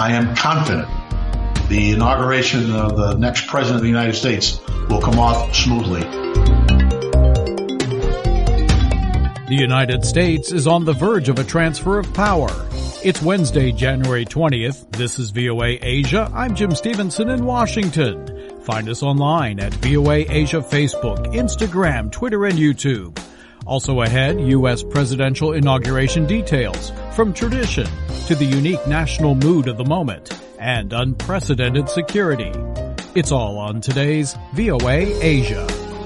I am confident the inauguration of the next president of the United States will come off smoothly. The United States is on the verge of a transfer of power. It's Wednesday, January 20th. This is VOA Asia. I'm Jim Stevenson in Washington. Find us online at VOA Asia Facebook, Instagram, Twitter, and YouTube. Also ahead, U.S. presidential inauguration details, from tradition to the unique national mood of the moment, and unprecedented security. It's all on today's VOA Asia.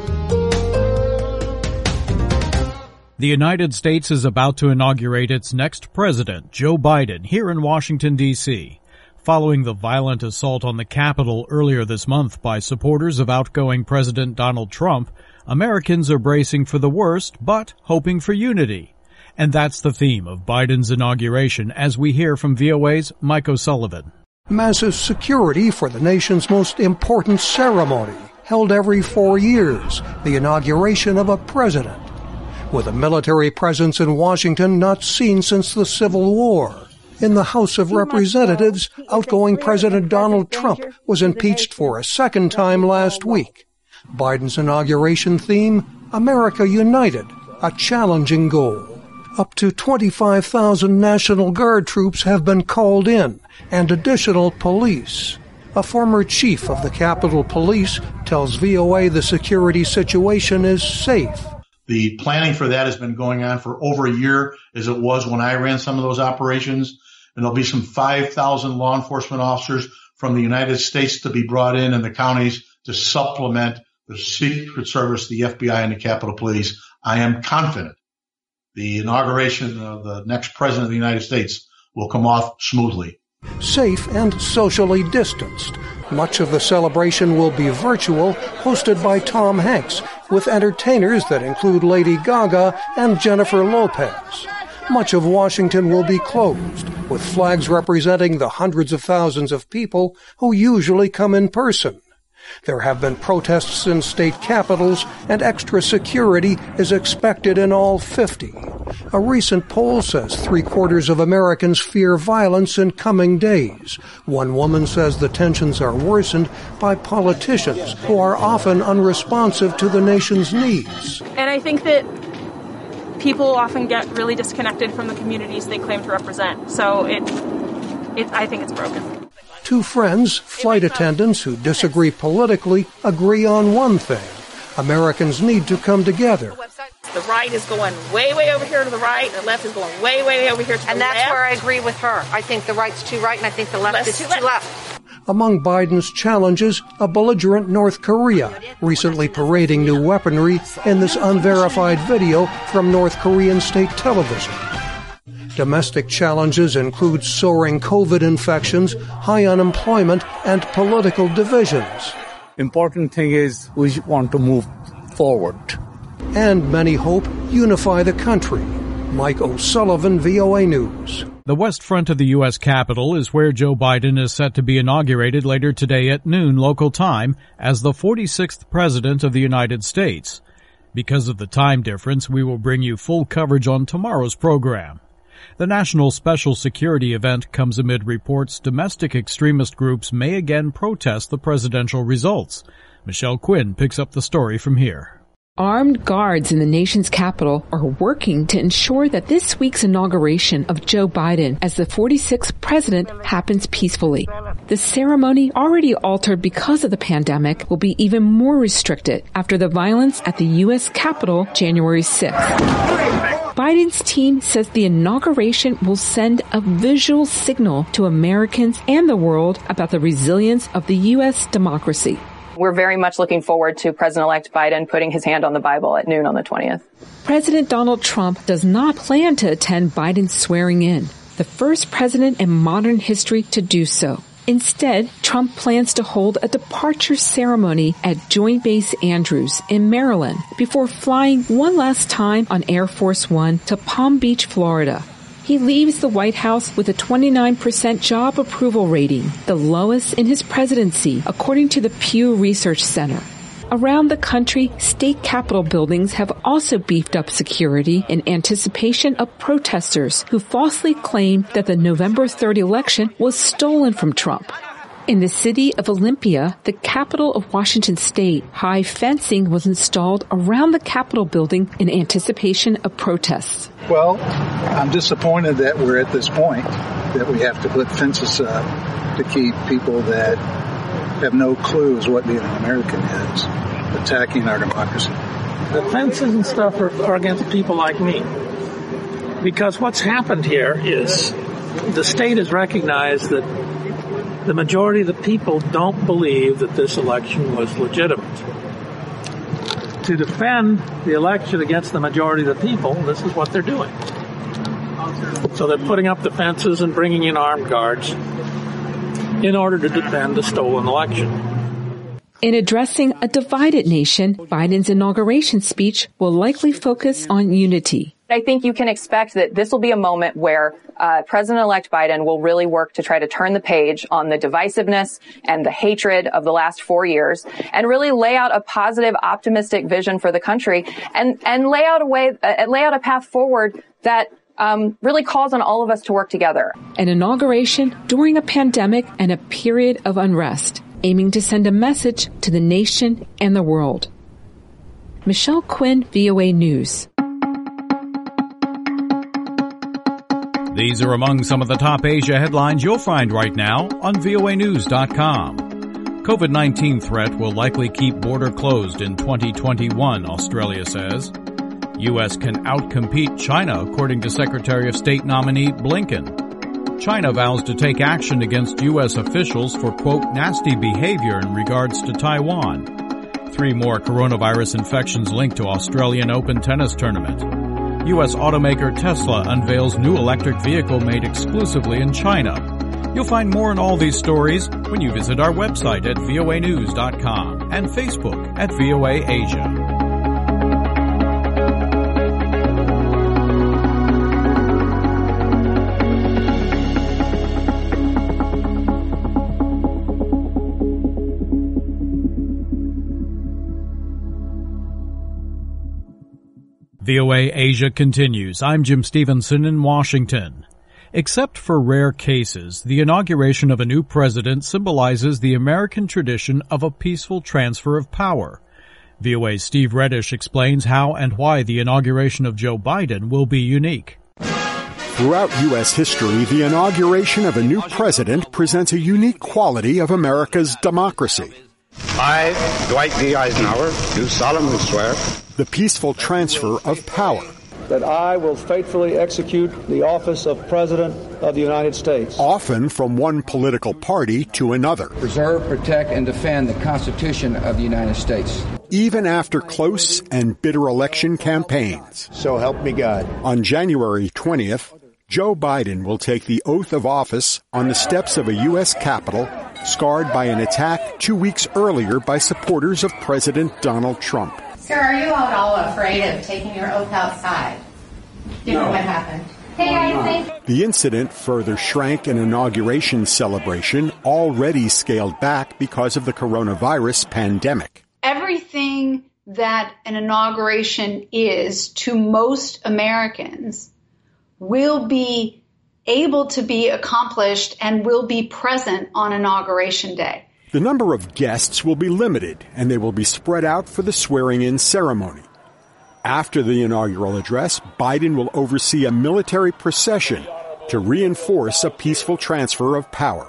The United States is about to inaugurate its next president, Joe Biden, here in Washington, D.C. Following the violent assault on the Capitol earlier this month by supporters of outgoing President Donald Trump, Americans are bracing for the worst, but hoping for unity. And that's the theme of Biden's inauguration, as we hear from VOA's Mike O'Sullivan. Massive security for the nation's most important ceremony, held every 4 years, the inauguration of a president. With a military presence in Washington not seen since the Civil War. In the House of Representatives, outgoing President Donald Trump was impeached for a second time last week. Biden's inauguration theme, America United, a challenging goal. Up to 25,000 National Guard troops have been called in, and additional police. A former chief of the Capitol Police tells VOA the security situation is safe. The planning for that has been going on for over a year, as it was when I ran some of those operations. And there'll be some 5,000 law enforcement officers from the United States to be brought in the counties to supplement the Secret Service, the FBI, and the Capitol Police. I am confident the inauguration of the next president of the United States will come off smoothly. Safe and socially distanced. Much of the celebration will be virtual, hosted by Tom Hanks, with entertainers that include Lady Gaga and Jennifer Lopez. Much of Washington will be closed, with flags representing the hundreds of thousands of people who usually come in person. There have been protests in state capitals, and extra security is expected in all 50. A recent poll says 3/4 of Americans fear violence in coming days. One woman says the tensions are worsened by politicians who are often unresponsive to the nation's needs. And I think that people often get really disconnected from the communities they claim to represent. So I think it's broken. Two friends, flight attendants who disagree politically, agree on one thing. Americans need to come together. The right is going way, way over here to the right, and the left is going way, way over here to the left. And that's where I agree with her. I think the right's too right, and I think the left is too left. Among Biden's challenges, a belligerent North Korea, recently parading new weaponry in this unverified video from North Korean state television. Domestic challenges include soaring COVID infections, high unemployment, and political divisions. Important thing is we want to move forward. And many hope unify the country. Mike O'Sullivan, VOA News. The west front of the U.S. Capitol is where Joe Biden is set to be inaugurated later today at noon local time as the 46th President of the United States. Because of the time difference, we will bring you full coverage on tomorrow's program. The National Special Security event comes amid reports domestic extremist groups may again protest the presidential results. Michelle Quinn picks up the story from here. Armed guards in the nation's capital are working to ensure that this week's inauguration of Joe Biden as the 46th president happens peacefully. The ceremony, already altered because of the pandemic, will be even more restricted after the violence at the U.S. Capitol January 6th. Biden's team says the inauguration will send a visual signal to Americans and the world about the resilience of the U.S. democracy. We're very much looking forward to President-elect Biden putting his hand on the Bible at noon on the 20th. President Donald Trump does not plan to attend Biden's swearing in, the first president in modern history to do so. Instead, Trump plans to hold a departure ceremony at Joint Base Andrews in Maryland before flying one last time on Air Force One to Palm Beach, Florida. He leaves the White House with a 29% job approval rating, the lowest in his presidency, according to the Pew Research Center. Around the country, state capitol buildings have also beefed up security in anticipation of protesters who falsely claim that the November 3rd election was stolen from Trump. In the city of Olympia, the capital of Washington state, high fencing was installed around the Capitol building in anticipation of protests. Well, I'm disappointed that we're at this point, that we have to put fences up to keep people that have no clues what being an American is, attacking our democracy. The fences and stuff are against people like me. Because what's happened here is the state has recognized that the majority of the people don't believe that this election was legitimate. To defend the election against the majority of the people, this is what they're doing. So they're putting up the fences and bringing in armed guards in order to defend the stolen election. In addressing a divided nation, Biden's inauguration speech will likely focus on unity. I think you can expect that this will be a moment where President-elect Biden will really work to try to turn the page on the divisiveness and the hatred of the last 4 years and really lay out a positive, optimistic vision for the country and lay out a path forward that really calls on all of us to work together. An inauguration during a pandemic and a period of unrest, aiming to send a message to the nation and the world. Michelle Quinn, VOA News. These are among some of the top Asia headlines you'll find right now on voanews.com. COVID-19 threat will likely keep border closed in 2021, Australia says. U.S. can outcompete China, according to Secretary of State nominee Blinken. China vows to take action against U.S. officials for, quote, nasty behavior in regards to Taiwan. 3 more coronavirus infections linked to Australian Open tennis tournament. U.S. automaker Tesla unveils new electric vehicle made exclusively in China. You'll find more on all these stories when you visit our website at voanews.com and Facebook at VOA Asia. VOA Asia continues. I'm Jim Stevenson in Washington. Except for rare cases, the inauguration of a new president symbolizes the American tradition of a peaceful transfer of power. VOA's Steve Reddish explains how and why the inauguration of Joe Biden will be unique. Throughout U.S. history, the inauguration of a new president presents a unique quality of America's democracy. I, Dwight D. Eisenhower, do solemnly swear the peaceful transfer of power. That I will faithfully execute the office of President of the United States. Often from one political party to another. Preserve, protect, and defend the Constitution of the United States. Even after close and bitter election campaigns. So help me God. On January 20th, Joe Biden will take the oath of office on the steps of a U.S. Capitol scarred by an attack 2 weeks earlier by supporters of President Donald Trump. Sir, are you at all afraid of taking your oath outside, given what happened? The incident further shrank an inauguration celebration already scaled back because of the coronavirus pandemic. Everything that an inauguration is to most Americans will be able to be accomplished and will be present on Inauguration Day. The number of guests will be limited, and they will be spread out for the swearing-in ceremony. After the inaugural address, Biden will oversee a military procession to reinforce a peaceful transfer of power.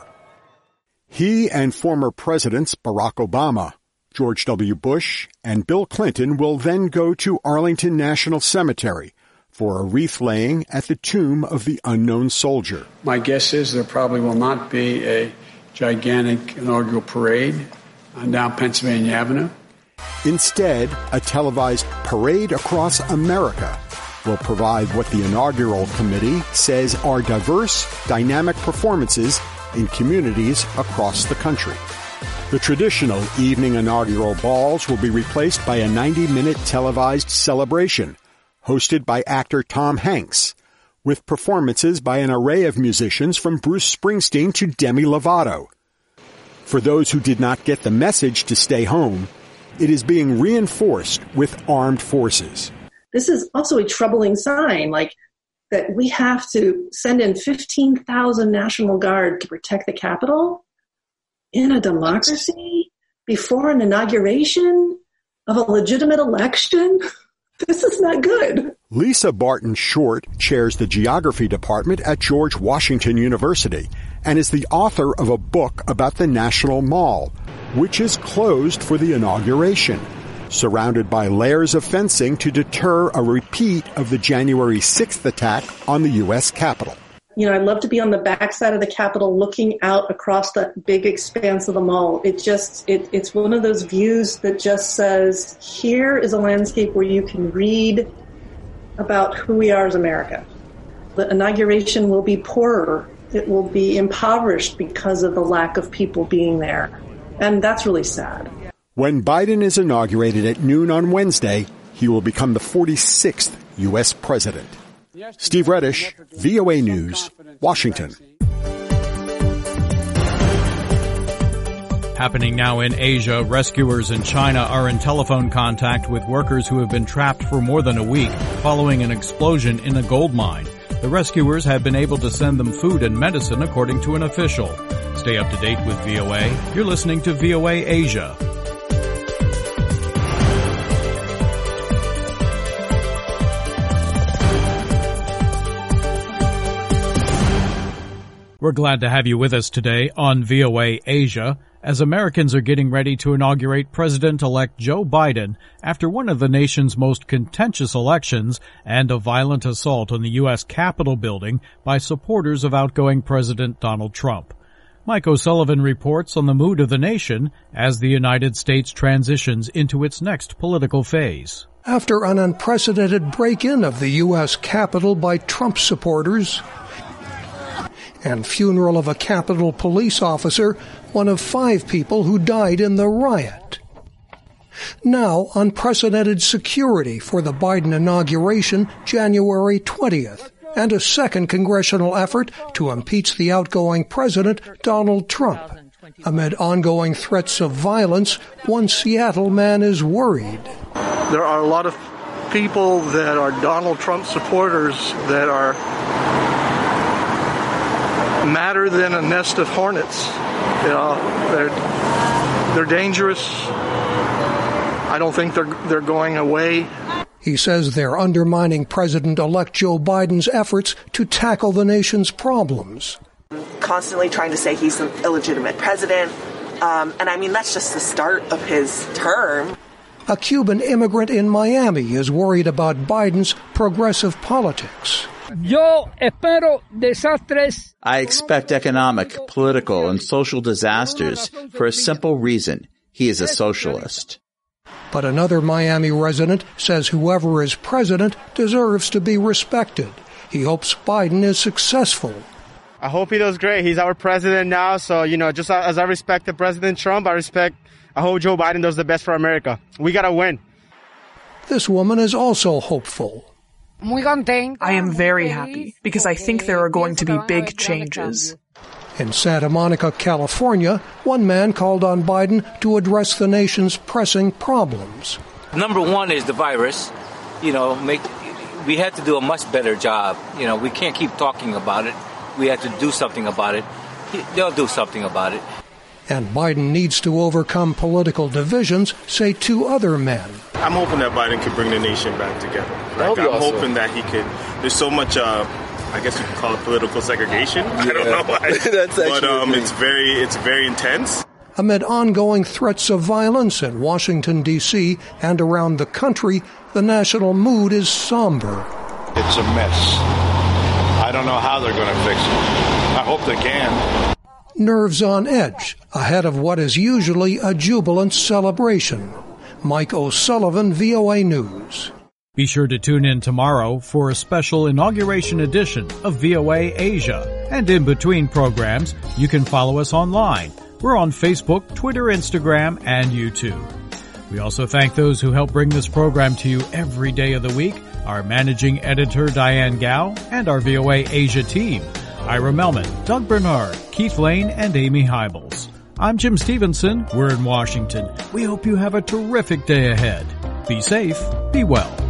He and former presidents Barack Obama, George W. Bush, and Bill Clinton will then go to Arlington National Cemetery for a wreath-laying at the tomb of the unknown soldier. My guess is there probably will not be a gigantic inaugural parade down Pennsylvania Avenue. Instead, a televised parade across America will provide what the inaugural committee says are diverse, dynamic performances in communities across the country. The traditional evening inaugural balls will be replaced by a 90-minute televised celebration hosted by actor Tom Hanks, with performances by an array of musicians from Bruce Springsteen to Demi Lovato. For those who did not get the message to stay home, it is being reinforced with armed forces. This is also a troubling sign, that we have to send in 15,000 National Guard to protect the Capitol in a democracy before an inauguration of a legitimate election. This is not good. Lisa Barton Short chairs the geography department at George Washington University and is the author of a book about the National Mall, which is closed for the inauguration, surrounded by layers of fencing to deter a repeat of the January 6th attack on the U.S. Capitol. I'd love to be on the backside of the Capitol looking out across that big expanse of the mall. It's one of those views that just says, here is a landscape where you can read about who we are as America. The inauguration will be poorer. It will be impoverished because of the lack of people being there. And that's really sad. When Biden is inaugurated at noon on Wednesday, he will become the 46th U.S. president. Steve Reddish, VOA News, Washington. Happening now in Asia, rescuers in China are in telephone contact with workers who have been trapped for more than a week following an explosion in a gold mine. The rescuers have been able to send them food and medicine, according to an official. Stay up to date with VOA. You're listening to VOA Asia. We're glad to have you with us today on VOA Asia as Americans are getting ready to inaugurate President-elect Joe Biden after one of the nation's most contentious elections and a violent assault on the U.S. Capitol building by supporters of outgoing President Donald Trump. Mike O'Sullivan reports on the mood of the nation as the United States transitions into its next political phase. After an unprecedented break-in of the U.S. Capitol by Trump supporters and funeral of a Capitol police officer, one of 5 people who died in the riot. Now, unprecedented security for the Biden inauguration January 20th, and a second congressional effort to impeach the outgoing president, Donald Trump. Amid ongoing threats of violence, one Seattle man is worried. There are a lot of people that are Donald Trump supporters that are madder than a nest of hornets. They're dangerous. I don't think they're going away. He says they're undermining President-elect Joe Biden's efforts to tackle the nation's problems. Constantly trying to say he's an illegitimate president. And that's just the start of his term. A Cuban immigrant in Miami is worried about Biden's progressive politics. I expect economic, political, and social disasters for a simple reason. He is a socialist. But another Miami resident says whoever is president deserves to be respected. He hopes Biden is successful. I hope he does great. He's our president now, so, just as I respect President Trump, I hope Joe Biden does the best for America. We gotta win. This woman is also hopeful. I am very happy because I think there are going to be big changes. In Santa Monica, California, one man called on Biden to address the nation's pressing problems. Number one is the virus. We have to do a much better job. We can't keep talking about it. We have to do something about it. They'll do something about it. And Biden needs to overcome political divisions, say 2 other men. I'm hoping that Biden could bring the nation back together. I'm hoping that he could. There's so much, I guess you could call it political segregation. Yeah. I don't know why. It's very intense. Amid ongoing threats of violence in Washington, D.C. and around the country, the national mood is somber. It's a mess. I don't know how they're going to fix it. I hope they can. Nerves on edge, ahead of what is usually a jubilant celebration. Mike O'Sullivan, VOA News. Be sure to tune in tomorrow for a special inauguration edition of VOA Asia. And in between programs, you can follow us online. We're on Facebook, Twitter, Instagram, and YouTube. We also thank those who help bring this program to you every day of the week, our managing editor Diane Gao, and our VOA Asia team, Ira Melman, Doug Bernard, Keith Lane, and Amy Hybels. I'm Jim Stevenson. We're in Washington. We hope you have a terrific day ahead. Be safe, be well.